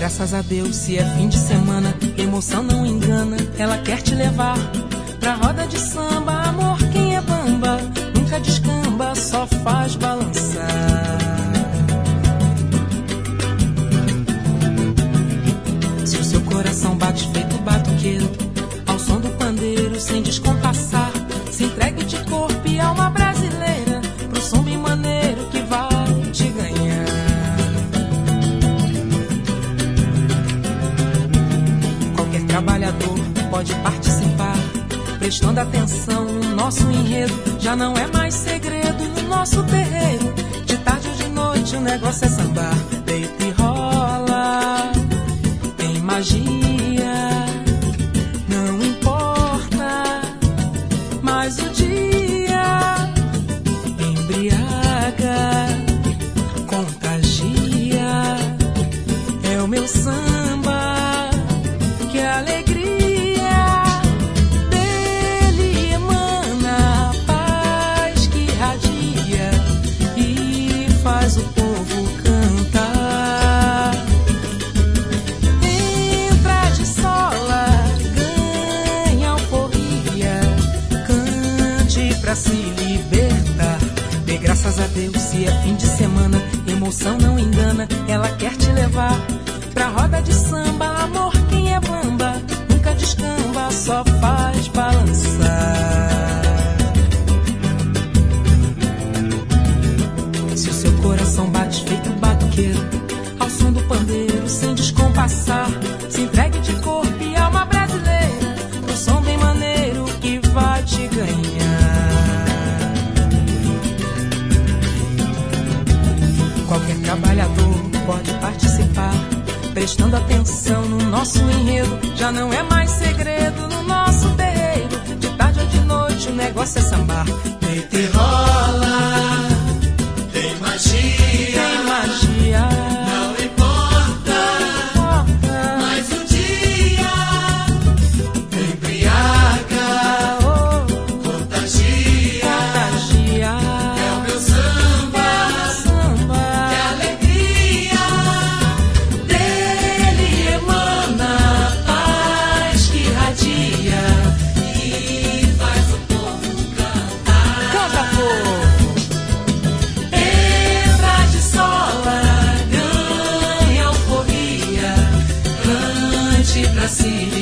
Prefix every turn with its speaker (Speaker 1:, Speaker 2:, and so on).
Speaker 1: graças a Deus, se é fim de semana, emoção não engana, ela quer te levar pra roda de samba. Amor, quem é bamba, nunca descamba, só faz balançar. Se o seu coração bate feito batuqueiro, ao som do pandeiro, sem descompassar, se entregue de corpo e alma brasileira pro som bem maneiro que vai te ganhar. Qualquer trabalhador pode participar, prestando atenção no nosso enredo. Já não é mais segredo no nosso terreiro, de tarde ou de noite o negócio é sambar. Deita e rola, tem magia, não importa, mas o dia embriaga, contagia. É o meu samba, que alegria dele emana, paz que irradia e faz o povo cantar. Entra de sola, ganha alforria, cante pra se libertar. Dê graças a Deus, se é fim de semana, emoção não engana, ela quer te levar pra roda de samba. Amor, quem é bamba, nunca descamba, só faz balançar. Se o seu coração bate feito batuqueiro, ao som do pandeiro, sem descompassar, se entregue de corpo e alma brasileira pro som bem maneiro que vai te ganhar. Qualquer trabalhador pode participar, prestando atenção no nosso enredo. Já não é mais segredo no nosso terreiro, de tarde ou de noite o negócio é sambar. Deita e rola,
Speaker 2: Tem magia,
Speaker 1: tem magia,
Speaker 2: não importa,
Speaker 1: não importa,
Speaker 2: mas o dia embriaga,
Speaker 1: oh,
Speaker 2: contagia.
Speaker 1: contagia.
Speaker 2: É o meu samba,
Speaker 1: Samba,
Speaker 2: que alegria dele emana, paz que irradia e faz o povo cantar.
Speaker 1: canta povo.
Speaker 2: Entra de sola, ganha alforria, cante pra se